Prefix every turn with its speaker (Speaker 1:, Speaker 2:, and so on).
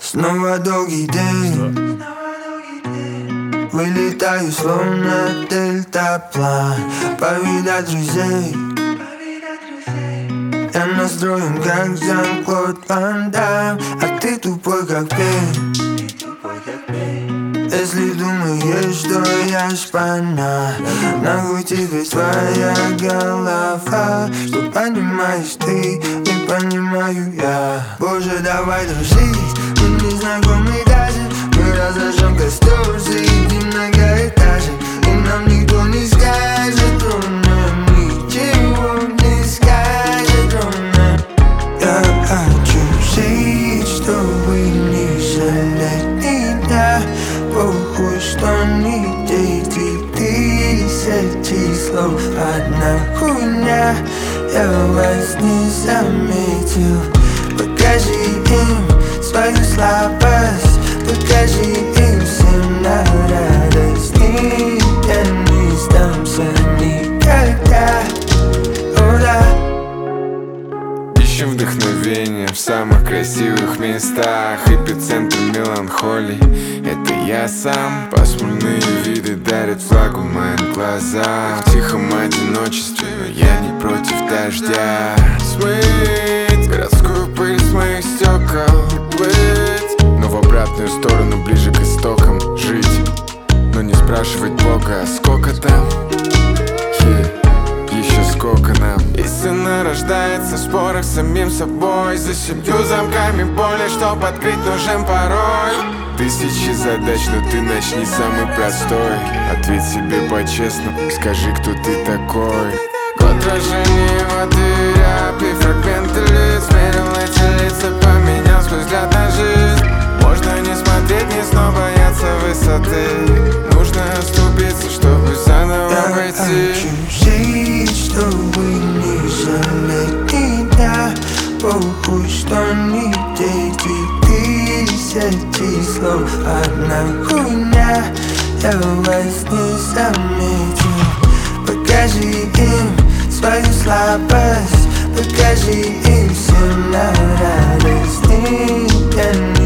Speaker 1: Снова долгий день, вылетаю словно дельтаплан, повидать друзей. Я настроен как Жан-Клод Ван Дам, а ты тупой как пень. Если думаешь, что я шпана, нахуй тебе твоя голова. Что понимаешь ты, не понимаю я. Боже, давай дружить, мы не знакомы даже. Мы разожжем костер, заедим многоэтажек, и нам никто не скажет ровно, ничего не скажет ровно. Я хочу жить, чтобы не жалеть меня. Похуй, что не 2000 слов, одна хуйня. Я вас не заметил. Покажи им свою слабость, покажи им всем на радость. Я не сдамся никогда.
Speaker 2: Ищем вдохновение в самых красивых местах. Эпицентр меланхолии — это я сам. Пасмурные виды дарят влагу моим глазам. В тихом одиночестве, но я не против дождя. Смыть городскую пыль с моих стекол, быть, но в обратную сторону, ближе к истокам. Жить, но не спрашивать Бога, сколько там, еще сколько нам. Истина рождается в спорах с самим собой. За 7 замками боли, чтоб открыть нужен пароль. Тысячи задач, но ты начни самый простой. Ответь себе по-честному, скажи, кто ты такой. В отражении воды рябь и фрагменты лиц. Мерил эти лица, поменял свой взгляд на жизнь. Можно не смотреть вниз, но бояться высоты. Нужно оступиться, чтобы заново войти.
Speaker 1: Я хочу жить, чтобы не жалеть меня. Похуй, что не 2000 слов, одна хуйня. Я вас не заметил. Покажи им свою слабость, покажи им всем на радость.